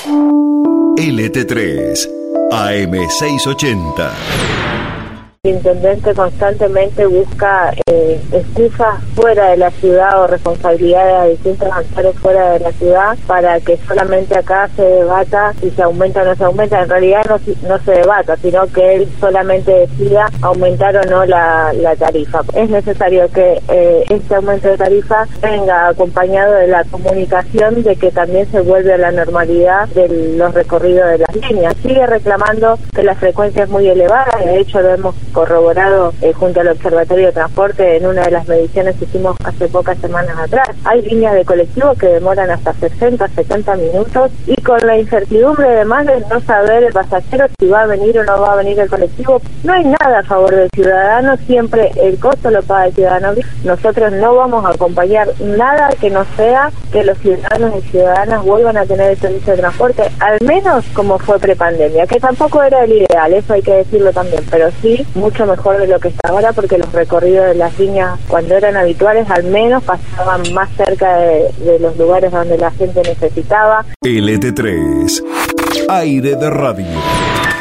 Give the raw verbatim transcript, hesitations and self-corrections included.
L T tres, A M seiscientos ochenta. El intendente constantemente busca eh, excusas fuera de la ciudad o responsabilidades a distintos actores fuera de la ciudad para que solamente acá se debata si se aumenta o no se aumenta. En realidad no, no se debata, sino que él solamente decida aumentar o no la, la tarifa. Es necesario que eh, este aumento de tarifa venga acompañado de la comunicación de que también se vuelve a la normalidad de los recorridos de las líneas. Sigue reclamando que la frecuencia es muy elevada, de hecho lo hemos corroborado eh, junto al Observatorio de Transporte en una de las mediciones que hicimos hace pocas semanas atrás. Hay líneas de colectivos que demoran hasta sesenta, setenta minutos y con la incertidumbre además de no saber el pasajero si va a venir o no va a venir el colectivo. No hay nada a favor del ciudadano, siempre el costo lo paga el ciudadano. Nosotros no vamos a acompañar nada que no sea que los ciudadanos y ciudadanas vuelvan a tener el servicio de transporte, al menos como fue prepandemia, que tampoco era el ideal, eso hay que decirlo también, pero sí mucho mejor de lo que está ahora, porque los recorridos de las líneas cuando eran habituales al menos pasaban más cerca de, de los lugares donde la gente necesitaba. L T tres, aire de radio.